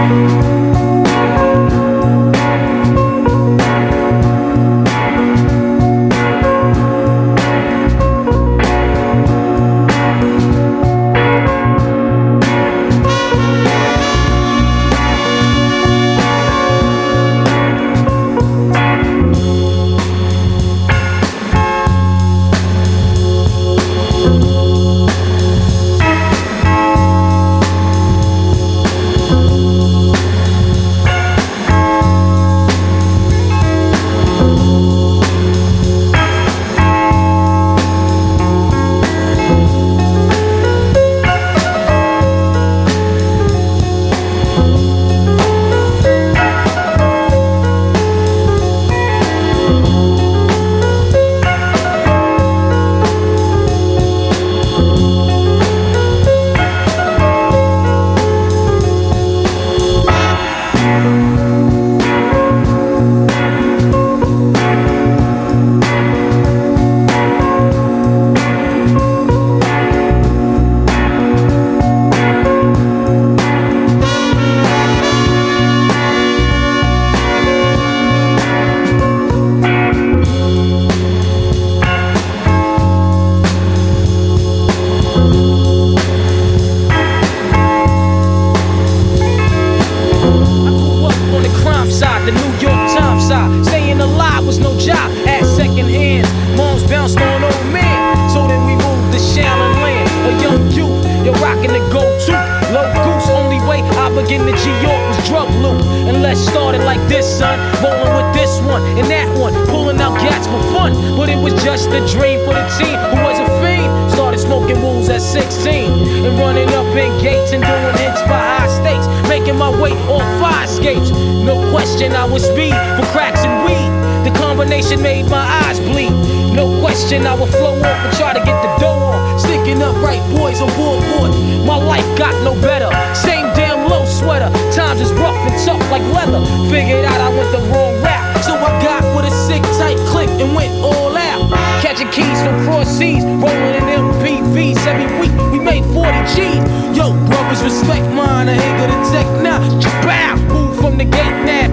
I would flow off and try to get the dough on. Sticking up right boys on board. My life got no better. Same damn low sweater. Times is rough and tough like leather. Figured out I went the wrong route, so I got with a sick tight click and went all out. Catching keys from cross seas, rolling in MPVs every week. We made 40 G's. Yo, brothers, respect mine. I ain't gonna tech now. Bow, move from the gate now.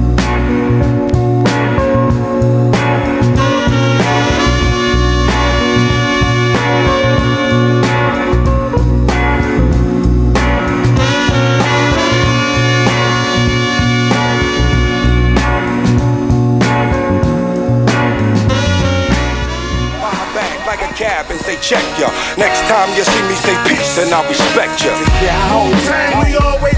And say check ya. Next time you see me say peace and I'll respect ya. Yeah, whole time we always